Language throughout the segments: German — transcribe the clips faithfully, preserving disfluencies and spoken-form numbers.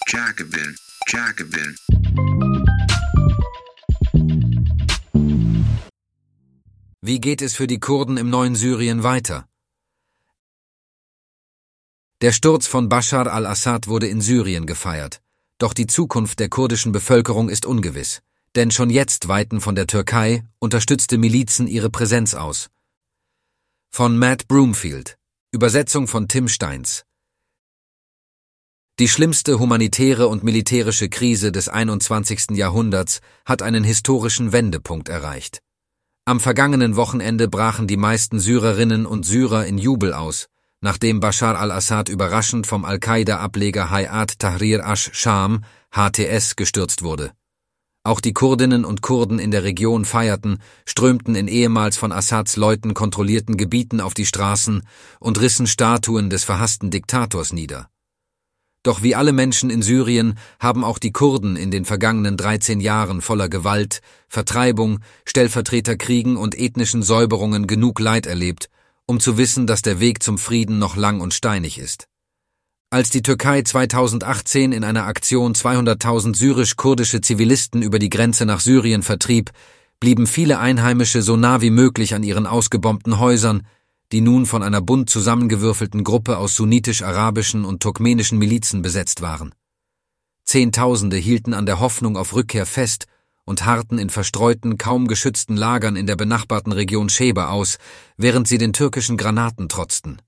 Jacobin, Jacobin. Wie geht es für die Kurden im neuen Syrien weiter? Der Sturz von Bashar al-Assad wurde in Syrien gefeiert. Doch die Zukunft der kurdischen Bevölkerung ist ungewiss. Denn schon jetzt weiten von der Türkei unterstützte Milizen ihre Präsenz aus. Von Matt Broomfield. Übersetzung von Tim Steins. Die schlimmste humanitäre und militärische Krise des einundzwanzigsten Jahrhunderts hat einen historischen Wendepunkt erreicht. Am vergangenen Wochenende brachen die meisten Syrerinnen und Syrer in Jubel aus, nachdem Bashar al-Assad überraschend vom Al-Qaida-Ableger Hayat Tahrir ash-Sham, H T S, gestürzt wurde. Auch die Kurdinnen und Kurden in der Region feierten, strömten in ehemals von Assads Leuten kontrollierten Gebieten auf die Straßen und rissen Statuen des verhassten Diktators nieder. Doch wie alle Menschen in Syrien haben auch die Kurden in den vergangenen dreizehn Jahren voller Gewalt, Vertreibung, Stellvertreterkriegen und ethnischen Säuberungen genug Leid erlebt, um zu wissen, dass der Weg zum Frieden noch lang und steinig ist. Als die Türkei zweitausendachtzehn in einer Aktion zweihunderttausend syrisch-kurdische Zivilisten über die Grenze nach Syrien vertrieb, blieben viele Einheimische so nah wie möglich an ihren ausgebombten Häusern, die nun von einer bunt zusammengewürfelten Gruppe aus sunnitisch-arabischen und turkmenischen Milizen besetzt waren. Zehntausende hielten an der Hoffnung auf Rückkehr fest und harrten in verstreuten, kaum geschützten Lagern in der benachbarten Region Sheba aus, während sie den türkischen Granaten trotzten.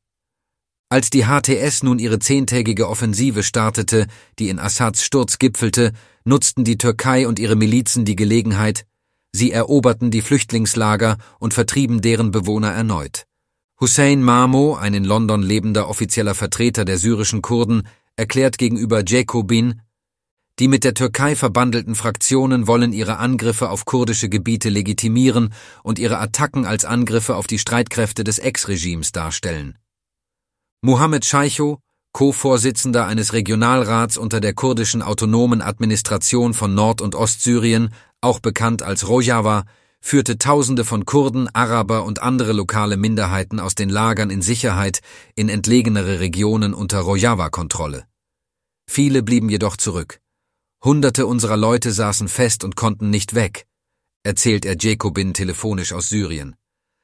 Als die H T S nun ihre zehntägige Offensive startete, die in Assads Sturz gipfelte, nutzten die Türkei und ihre Milizen die Gelegenheit. Sie eroberten die Flüchtlingslager und vertrieben deren Bewohner erneut. Hussein Mamo, ein in London lebender offizieller Vertreter der syrischen Kurden, erklärt gegenüber Jacobin: Die mit der Türkei verbandelten Fraktionen wollen ihre Angriffe auf kurdische Gebiete legitimieren und ihre Attacken als Angriffe auf die Streitkräfte des Ex-Regimes darstellen. Mohammed Scheicho, Co-Vorsitzender eines Regionalrats unter der kurdischen autonomen Administration von Nord- und Ostsyrien, auch bekannt als Rojava, führte Tausende von Kurden, Araber und andere lokale Minderheiten aus den Lagern in Sicherheit in entlegenere Regionen unter Rojava-Kontrolle. Viele blieben jedoch zurück. Hunderte unserer Leute saßen fest und konnten nicht weg, erzählt er Jacobin telefonisch aus Syrien.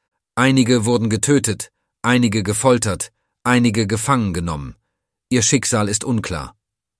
Einige wurden getötet, einige gefoltert, einige gefangen genommen. Ihr Schicksal ist unklar.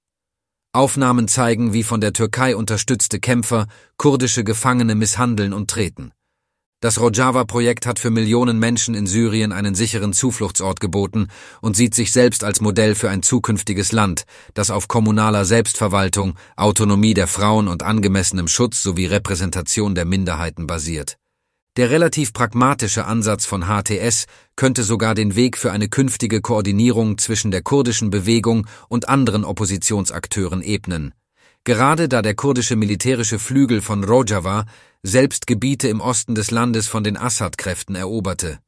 Aufnahmen zeigen, wie von der Türkei unterstützte Kämpfer kurdische Gefangene misshandeln und treten. Das Rojava-Projekt hat für Millionen Menschen in Syrien einen sicheren Zufluchtsort geboten und sieht sich selbst als Modell für ein zukünftiges Land, das auf kommunaler Selbstverwaltung, Autonomie der Frauen und angemessenem Schutz sowie Repräsentation der Minderheiten basiert. Der relativ pragmatische Ansatz von H T S könnte sogar den Weg für eine künftige Koordinierung zwischen der kurdischen Bewegung und anderen Oppositionsakteuren ebnen. Gerade da der kurdische militärische Flügel von Rojava selbst Gebiete im Osten des Landes von den Assad-Kräften eroberte.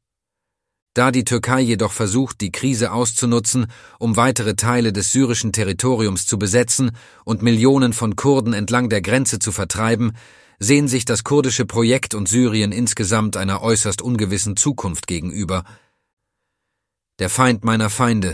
Da die Türkei jedoch versucht, die Krise auszunutzen, um weitere Teile des syrischen Territoriums zu besetzen und Millionen von Kurden entlang der Grenze zu vertreiben, sehen sich das kurdische Projekt und Syrien insgesamt einer äußerst ungewissen Zukunft gegenüber. Der Feind meiner Feinde.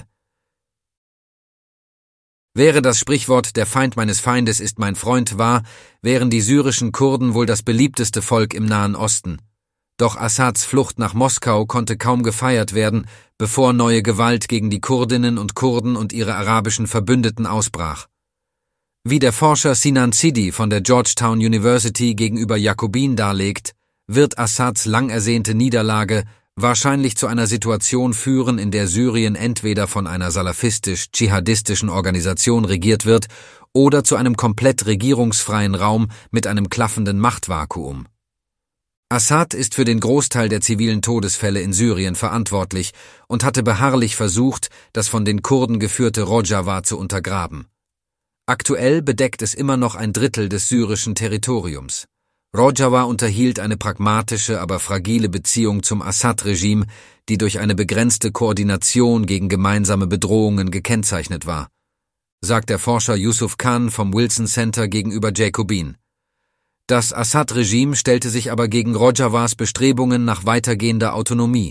Wäre das Sprichwort „Der Feind meines Feindes ist mein Freund“ wahr, wären die syrischen Kurden wohl das beliebteste Volk im Nahen Osten. Doch Assads Flucht nach Moskau konnte kaum gefeiert werden, bevor neue Gewalt gegen die Kurdinnen und Kurden und ihre arabischen Verbündeten ausbrach. Wie der Forscher Sinan Sidi von der Georgetown University gegenüber Jacobin darlegt, wird Assads lang ersehnte Niederlage wahrscheinlich zu einer Situation führen, in der Syrien entweder von einer salafistisch-dschihadistischen Organisation regiert wird oder zu einem komplett regierungsfreien Raum mit einem klaffenden Machtvakuum. Assad ist für den Großteil der zivilen Todesfälle in Syrien verantwortlich und hatte beharrlich versucht, das von den Kurden geführte Rojava zu untergraben. Aktuell bedeckt es immer noch ein Drittel des syrischen Territoriums. Rojava unterhielt eine pragmatische, aber fragile Beziehung zum Assad-Regime, die durch eine begrenzte Koordination gegen gemeinsame Bedrohungen gekennzeichnet war, sagt der Forscher Yusuf Khan vom Wilson Center gegenüber Jacobin. Das Assad-Regime stellte sich aber gegen Rojavas Bestrebungen nach weitergehender Autonomie.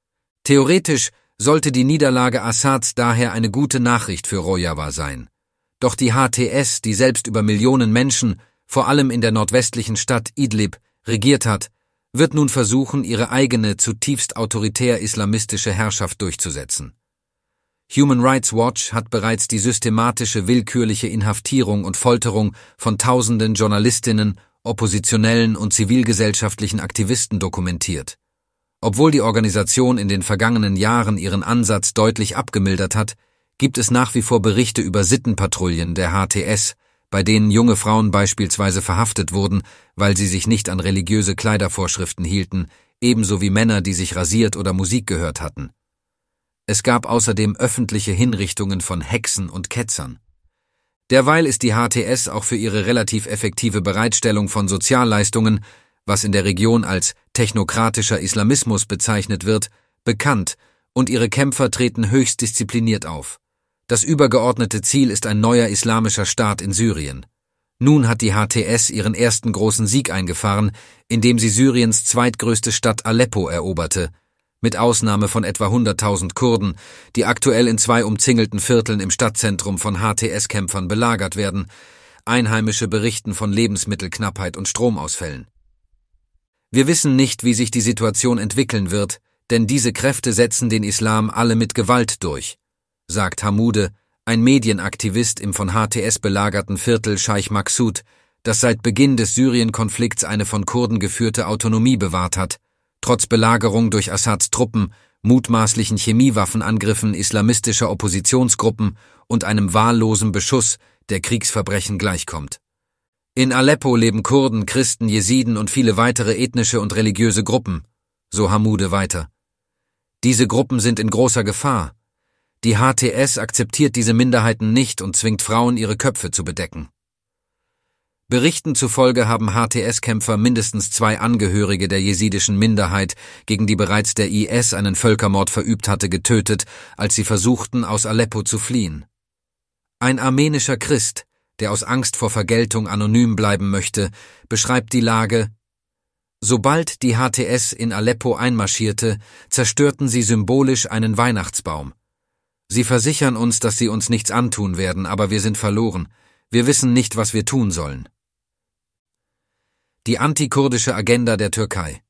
Theoretisch sollte die Niederlage Assads daher eine gute Nachricht für Rojava sein. Doch die H T S, die selbst über Millionen Menschen, vor allem in der nordwestlichen Stadt Idlib, regiert hat, wird nun versuchen, ihre eigene, zutiefst autoritär-islamistische Herrschaft durchzusetzen. Human Rights Watch hat bereits die systematische willkürliche Inhaftierung und Folterung von tausenden Journalistinnen, oppositionellen und zivilgesellschaftlichen Aktivisten dokumentiert. Obwohl die Organisation in den vergangenen Jahren ihren Ansatz deutlich abgemildert hat, gibt es nach wie vor Berichte über Sittenpatrouillen der H T S, bei denen junge Frauen beispielsweise verhaftet wurden, weil sie sich nicht an religiöse Kleidervorschriften hielten, ebenso wie Männer, die sich rasiert oder Musik gehört hatten. Es gab außerdem öffentliche Hinrichtungen von Hexen und Ketzern. Derweil ist die H T S auch für ihre relativ effektive Bereitstellung von Sozialleistungen, was in der Region als technokratischer Islamismus bezeichnet wird, bekannt, und ihre Kämpfer treten höchst diszipliniert auf. Das übergeordnete Ziel ist ein neuer islamischer Staat in Syrien. Nun hat die H T S ihren ersten großen Sieg eingefahren, indem sie Syriens zweitgrößte Stadt Aleppo eroberte, mit Ausnahme von etwa hunderttausend Kurden, die aktuell in zwei umzingelten Vierteln im Stadtzentrum von H T S-Kämpfern belagert werden. Einheimische berichten von Lebensmittelknappheit und Stromausfällen. Wir wissen nicht, wie sich die Situation entwickeln wird, denn diese Kräfte setzen den Islam alle mit Gewalt durch, sagt Hamude, ein Medienaktivist im von H T S belagerten Viertel Scheich Maksud, das seit Beginn des Syrien-Konflikts eine von Kurden geführte Autonomie bewahrt hat, trotz Belagerung durch Assads Truppen, mutmaßlichen Chemiewaffenangriffen islamistischer Oppositionsgruppen und einem wahllosen Beschuss, der Kriegsverbrechen gleichkommt. In Aleppo leben Kurden, Christen, Jesiden und viele weitere ethnische und religiöse Gruppen, so Hamude weiter. Diese Gruppen sind in großer Gefahr. Die H T S akzeptiert diese Minderheiten nicht und zwingt Frauen, ihre Köpfe zu bedecken. Berichten zufolge haben H T S-Kämpfer mindestens zwei Angehörige der jesidischen Minderheit, gegen die bereits der I S einen Völkermord verübt hatte, getötet, als sie versuchten, aus Aleppo zu fliehen. Ein armenischer Christ, der aus Angst vor Vergeltung anonym bleiben möchte, beschreibt die Lage: Sobald die H T S in Aleppo einmarschierte, zerstörten sie symbolisch einen Weihnachtsbaum. Sie versichern uns, dass sie uns nichts antun werden, aber wir sind verloren. Wir wissen nicht, was wir tun sollen. Die antikurdische Agenda der Türkei.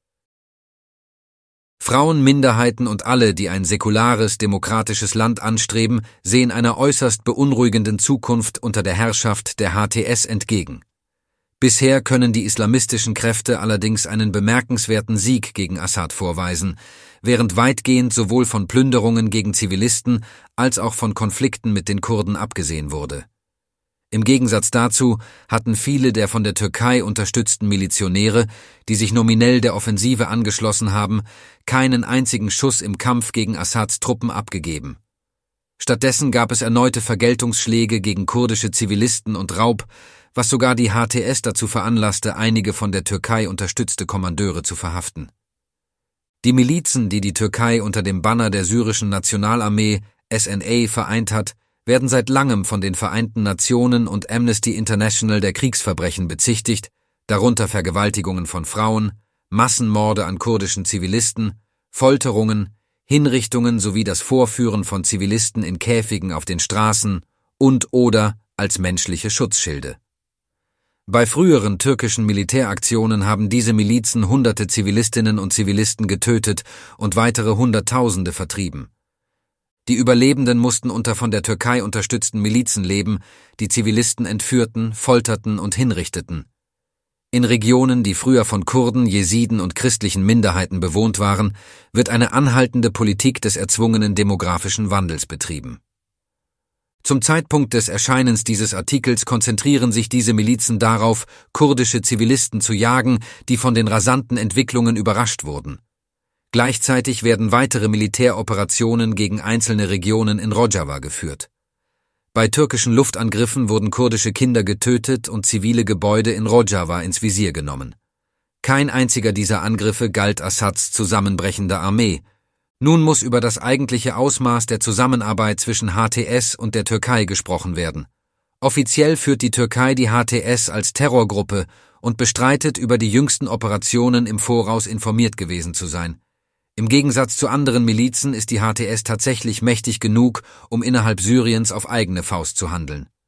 Frauen, Minderheiten und alle, die ein säkulares, demokratisches Land anstreben, sehen einer äußerst beunruhigenden Zukunft unter der Herrschaft der H T S entgegen. Bisher können die islamistischen Kräfte allerdings einen bemerkenswerten Sieg gegen Assad vorweisen, während weitgehend sowohl von Plünderungen gegen Zivilisten als auch von Konflikten mit den Kurden abgesehen wurde. Im Gegensatz dazu hatten viele der von der Türkei unterstützten Milizionäre, die sich nominell der Offensive angeschlossen haben, keinen einzigen Schuss im Kampf gegen Assads Truppen abgegeben. Stattdessen gab es erneute Vergeltungsschläge gegen kurdische Zivilisten und Raub, was sogar die H T S dazu veranlasste, einige von der Türkei unterstützte Kommandeure zu verhaften. Die Milizen, die die Türkei unter dem Banner der syrischen Nationalarmee S N A vereint hat, werden seit langem von den Vereinten Nationen und Amnesty International der Kriegsverbrechen bezichtigt, darunter Vergewaltigungen von Frauen, Massenmorde an kurdischen Zivilisten, Folterungen, Hinrichtungen sowie das Vorführen von Zivilisten in Käfigen auf den Straßen und oder als menschliche Schutzschilde. Bei früheren türkischen Militäraktionen haben diese Milizen hunderte Zivilistinnen und Zivilisten getötet und weitere Hunderttausende vertrieben. Die Überlebenden mussten unter von der Türkei unterstützten Milizen leben, die Zivilisten entführten, folterten und hinrichteten. In Regionen, die früher von Kurden, Jesiden und christlichen Minderheiten bewohnt waren, wird eine anhaltende Politik des erzwungenen demografischen Wandels betrieben. Zum Zeitpunkt des Erscheinens dieses Artikels konzentrieren sich diese Milizen darauf, kurdische Zivilisten zu jagen, die von den rasanten Entwicklungen überrascht wurden. Gleichzeitig werden weitere Militäroperationen gegen einzelne Regionen in Rojava geführt. Bei türkischen Luftangriffen wurden kurdische Kinder getötet und zivile Gebäude in Rojava ins Visier genommen. Kein einziger dieser Angriffe galt Assads zusammenbrechender Armee. Nun muss über das eigentliche Ausmaß der Zusammenarbeit zwischen H T S und der Türkei gesprochen werden. Offiziell führt die Türkei die H T S als Terrorgruppe und bestreitet, über die jüngsten Operationen im Voraus informiert gewesen zu sein. Im Gegensatz zu anderen Milizen ist die H T S tatsächlich mächtig genug, um innerhalb Syriens auf eigene Faust zu handeln.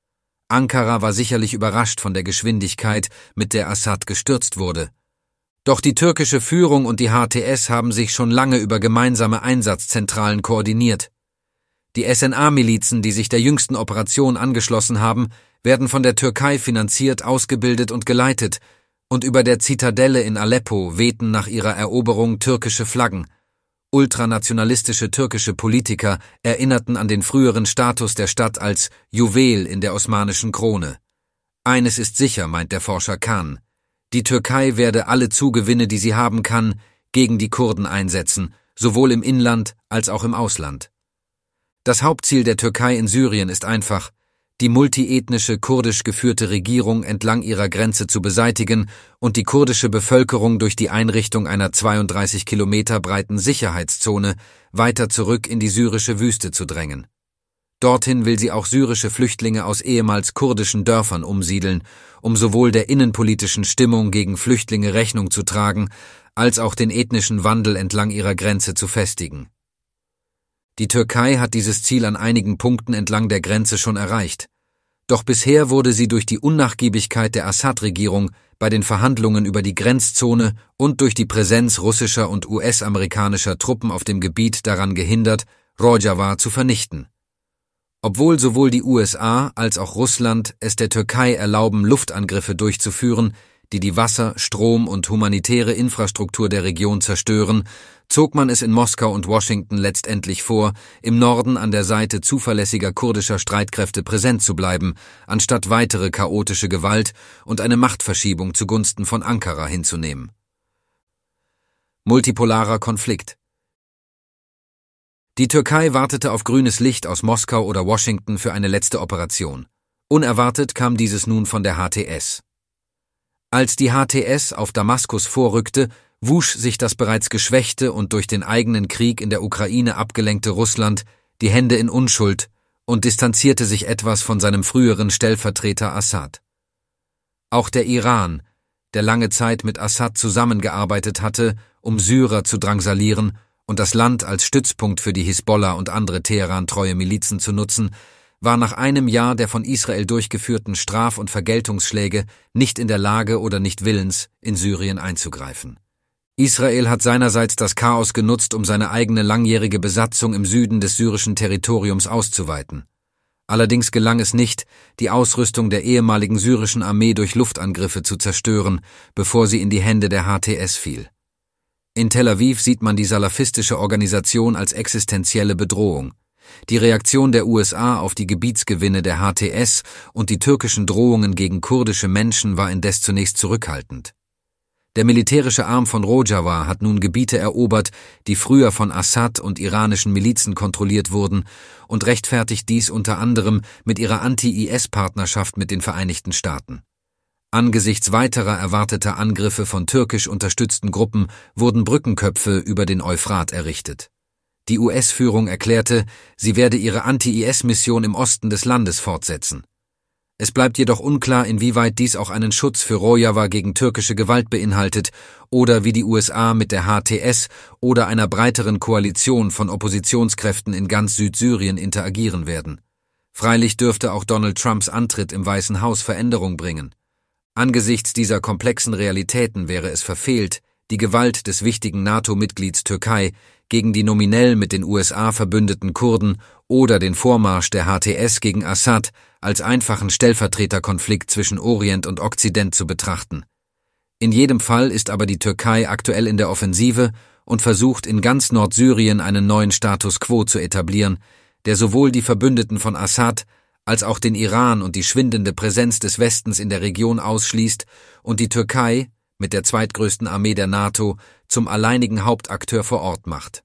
Ankara war sicherlich überrascht von der Geschwindigkeit, mit der Assad gestürzt wurde. Doch die türkische Führung und die H T S haben sich schon lange über gemeinsame Einsatzzentralen koordiniert. Die S N A-Milizen, die sich der jüngsten Operation angeschlossen haben, werden von der Türkei finanziert, ausgebildet und geleitet, und über der Zitadelle in Aleppo wehten nach ihrer Eroberung türkische Flaggen. Ultranationalistische türkische Politiker erinnerten an den früheren Status der Stadt als Juwel in der osmanischen Krone. Eines ist sicher, meint der Forscher Kahn: Die Türkei werde alle Zugewinne, die sie haben kann, gegen die Kurden einsetzen, sowohl im Inland als auch im Ausland. Das Hauptziel der Türkei in Syrien ist einfach: die multiethnische kurdisch geführte Regierung entlang ihrer Grenze zu beseitigen und die kurdische Bevölkerung durch die Einrichtung einer zweiunddreißig Kilometer breiten Sicherheitszone weiter zurück in die syrische Wüste zu drängen. Dorthin will sie auch syrische Flüchtlinge aus ehemals kurdischen Dörfern umsiedeln, um sowohl der innenpolitischen Stimmung gegen Flüchtlinge Rechnung zu tragen, als auch den ethnischen Wandel entlang ihrer Grenze zu festigen. Die Türkei hat dieses Ziel an einigen Punkten entlang der Grenze schon erreicht. Doch bisher wurde sie durch die Unnachgiebigkeit der Assad-Regierung bei den Verhandlungen über die Grenzzone und durch die Präsenz russischer und U S-amerikanischer Truppen auf dem Gebiet daran gehindert, Rojava zu vernichten. Obwohl sowohl die U S A als auch Russland es der Türkei erlauben, Luftangriffe durchzuführen, die die Wasser-, Strom- und humanitäre Infrastruktur der Region zerstören, zog man es in Moskau und Washington letztendlich vor, im Norden an der Seite zuverlässiger kurdischer Streitkräfte präsent zu bleiben, anstatt weitere chaotische Gewalt und eine Machtverschiebung zugunsten von Ankara hinzunehmen. Multipolarer Konflikt. Die Türkei wartete auf grünes Licht aus Moskau oder Washington für eine letzte Operation. Unerwartet kam dieses nun von der H T S. Als die H T S auf Damaskus vorrückte, wusch sich das bereits geschwächte und durch den eigenen Krieg in der Ukraine abgelenkte Russland die Hände in Unschuld und distanzierte sich etwas von seinem früheren Stellvertreter Assad. Auch der Iran, der lange Zeit mit Assad zusammengearbeitet hatte, um Syrer zu drangsalieren und das Land als Stützpunkt für die Hisbollah und andere Teheran-treue Milizen zu nutzen, war nach einem Jahr der von Israel durchgeführten Straf- und Vergeltungsschläge nicht in der Lage oder nicht willens, in Syrien einzugreifen. Israel hat seinerseits das Chaos genutzt, um seine eigene langjährige Besatzung im Süden des syrischen Territoriums auszuweiten. Allerdings gelang es nicht, die Ausrüstung der ehemaligen syrischen Armee durch Luftangriffe zu zerstören, bevor sie in die Hände der H T S fiel. In Tel Aviv sieht man die salafistische Organisation als existenzielle Bedrohung. Die Reaktion der U S A auf die Gebietsgewinne der H T S und die türkischen Drohungen gegen kurdische Menschen war indes zunächst zurückhaltend. Der militärische Arm von Rojava hat nun Gebiete erobert, die früher von Assad und iranischen Milizen kontrolliert wurden, und rechtfertigt dies unter anderem mit ihrer Anti-I S-Partnerschaft mit den Vereinigten Staaten. Angesichts weiterer erwarteter Angriffe von türkisch unterstützten Gruppen wurden Brückenköpfe über den Euphrat errichtet. Die U S-Führung erklärte, sie werde ihre Anti-I S-Mission im Osten des Landes fortsetzen. Es bleibt jedoch unklar, inwieweit dies auch einen Schutz für Rojava gegen türkische Gewalt beinhaltet oder wie die U S A mit der H T S oder einer breiteren Koalition von Oppositionskräften in ganz Südsyrien interagieren werden. Freilich dürfte auch Donald Trumps Antritt im Weißen Haus Veränderung bringen. Angesichts dieser komplexen Realitäten wäre es verfehlt, die Gewalt des wichtigen NATO-Mitglieds Türkei gegen die nominell mit den U S A verbündeten Kurden oder den Vormarsch der H T S gegen Assad als einfachen Stellvertreterkonflikt zwischen Orient und Okzident zu betrachten. In jedem Fall ist aber die Türkei aktuell in der Offensive und versucht in ganz Nordsyrien einen neuen Status quo zu etablieren, der sowohl die Verbündeten von Assad als auch den Iran und die schwindende Präsenz des Westens in der Region ausschließt und die Türkei, mit der zweitgrößten Armee der NATO, zum alleinigen Hauptakteur vor Ort macht.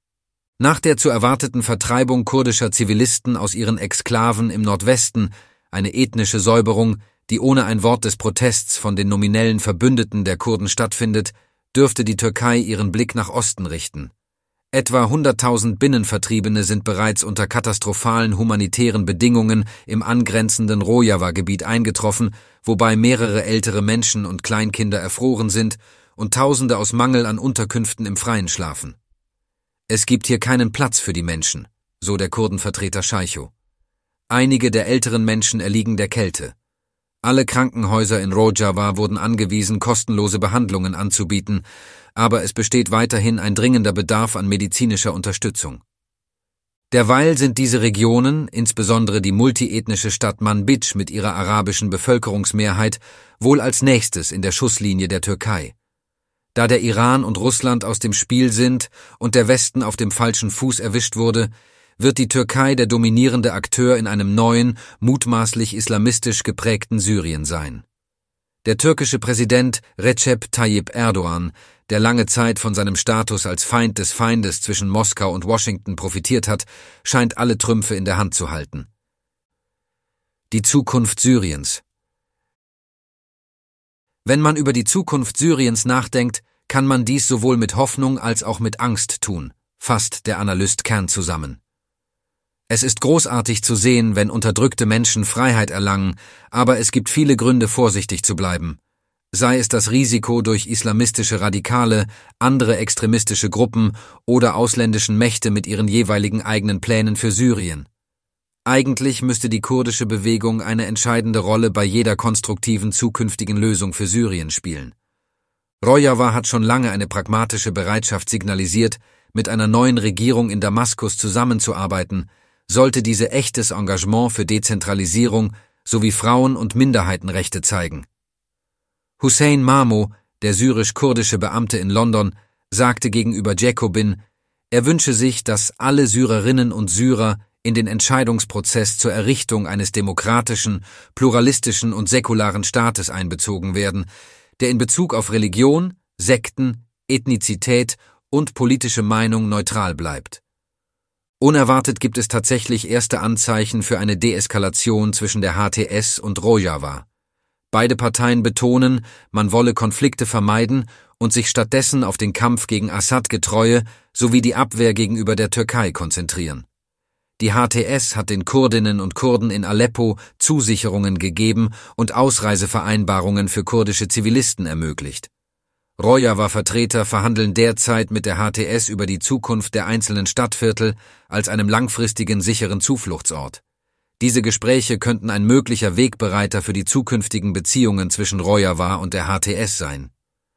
Nach der zu erwarteten Vertreibung kurdischer Zivilisten aus ihren Exklaven im Nordwesten, eine ethnische Säuberung, die ohne ein Wort des Protests von den nominellen Verbündeten der Kurden stattfindet, dürfte die Türkei ihren Blick nach Osten richten. Etwa hunderttausend Binnenvertriebene sind bereits unter katastrophalen humanitären Bedingungen im angrenzenden Rojava-Gebiet eingetroffen, wobei mehrere ältere Menschen und Kleinkinder erfroren sind und Tausende aus Mangel an Unterkünften im Freien schlafen. Es gibt hier keinen Platz für die Menschen, so der Kurdenvertreter Scheicho. Einige der älteren Menschen erliegen der Kälte. Alle Krankenhäuser in Rojava wurden angewiesen, kostenlose Behandlungen anzubieten, aber es besteht weiterhin ein dringender Bedarf an medizinischer Unterstützung. Derweil sind diese Regionen, insbesondere die multiethnische Stadt Manbij mit ihrer arabischen Bevölkerungsmehrheit, wohl als nächstes in der Schusslinie der Türkei. Da der Iran und Russland aus dem Spiel sind und der Westen auf dem falschen Fuß erwischt wurde, wird die Türkei der dominierende Akteur in einem neuen, mutmaßlich islamistisch geprägten Syrien sein. Der türkische Präsident Recep Tayyip Erdogan, der lange Zeit von seinem Status als Feind des Feindes zwischen Moskau und Washington profitiert hat, scheint alle Trümpfe in der Hand zu halten. Die Zukunft Syriens. Wenn man über die Zukunft Syriens nachdenkt, kann man dies sowohl mit Hoffnung als auch mit Angst tun, fasst der Analyst Kern zusammen. Es ist großartig zu sehen, wenn unterdrückte Menschen Freiheit erlangen, aber es gibt viele Gründe, vorsichtig zu bleiben. Sei es das Risiko durch islamistische Radikale, andere extremistische Gruppen oder ausländischen Mächte mit ihren jeweiligen eigenen Plänen für Syrien. Eigentlich müsste die kurdische Bewegung eine entscheidende Rolle bei jeder konstruktiven zukünftigen Lösung für Syrien spielen. Rojava hat schon lange eine pragmatische Bereitschaft signalisiert, mit einer neuen Regierung in Damaskus zusammenzuarbeiten, sollte diese echtes Engagement für Dezentralisierung sowie Frauen- und Minderheitenrechte zeigen. Hussein Mamo, der syrisch-kurdische Beamte in London, sagte gegenüber Jacobin, er wünsche sich, dass alle Syrerinnen und Syrer in den Entscheidungsprozess zur Errichtung eines demokratischen, pluralistischen und säkularen Staates einbezogen werden, der in Bezug auf Religion, Sekten, Ethnizität und politische Meinung neutral bleibt. Unerwartet gibt es tatsächlich erste Anzeichen für eine Deeskalation zwischen der H T S und Rojava. Beide Parteien betonen, man wolle Konflikte vermeiden und sich stattdessen auf den Kampf gegen Assad-Getreue sowie die Abwehr gegenüber der Türkei konzentrieren. Die H T S hat den Kurdinnen und Kurden in Aleppo Zusicherungen gegeben und Ausreisevereinbarungen für kurdische Zivilisten ermöglicht. Rojava-Vertreter verhandeln derzeit mit der H T S über die Zukunft der einzelnen Stadtviertel als einem langfristigen sicheren Zufluchtsort. Diese Gespräche könnten ein möglicher Wegbereiter für die zukünftigen Beziehungen zwischen Rojava und der H T S sein.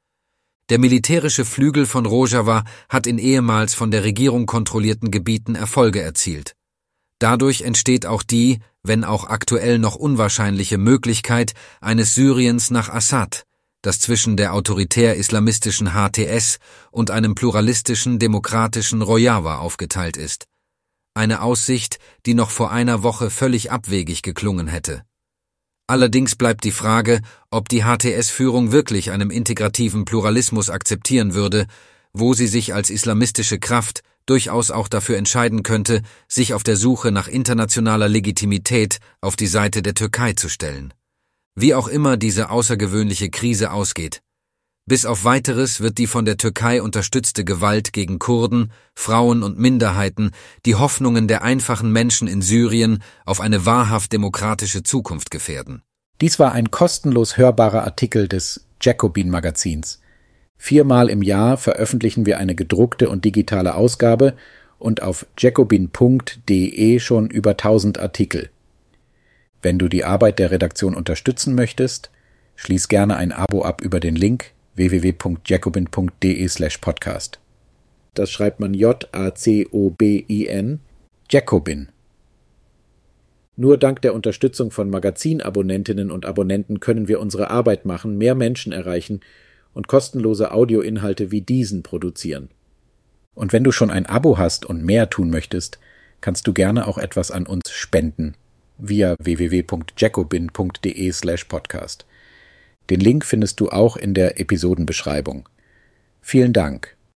Der militärische Flügel von Rojava hat in ehemals von der Regierung kontrollierten Gebieten Erfolge erzielt. Dadurch entsteht auch die, wenn auch aktuell noch unwahrscheinliche Möglichkeit eines Syriens nach Assad, das zwischen der autoritär-islamistischen H T S und einem pluralistischen, demokratischen Rojava aufgeteilt ist. Eine Aussicht, die noch vor einer Woche völlig abwegig geklungen hätte. Allerdings bleibt die Frage, ob die H T S-Führung wirklich einem integrativen Pluralismus akzeptieren würde, wo sie sich als islamistische Kraft durchaus auch dafür entscheiden könnte, sich auf der Suche nach internationaler Legitimität auf die Seite der Türkei zu stellen. Wie auch immer diese außergewöhnliche Krise ausgeht. Bis auf Weiteres wird die von der Türkei unterstützte Gewalt gegen Kurden, Frauen und Minderheiten die Hoffnungen der einfachen Menschen in Syrien auf eine wahrhaft demokratische Zukunft gefährden. Dies war ein kostenlos hörbarer Artikel des Jacobin-Magazins. Viermal im Jahr veröffentlichen wir eine gedruckte und digitale Ausgabe und auf jacobin punkt de schon über tausend Artikel. Wenn du die Arbeit der Redaktion unterstützen möchtest, schließ gerne ein Abo ab über den Link w w w punkt jacobin punkt de slash podcast. Das schreibt man J A C O B I N, Jacobin. Nur dank der Unterstützung von Magazinabonnentinnen und Abonnenten können wir unsere Arbeit machen, mehr Menschen erreichen und kostenlose Audioinhalte wie diesen produzieren. Und wenn du schon ein Abo hast und mehr tun möchtest, kannst du gerne auch etwas an uns spenden via w w w punkt jacobin punkt de slash podcast. Den Link findest du auch in der Episodenbeschreibung. Vielen Dank.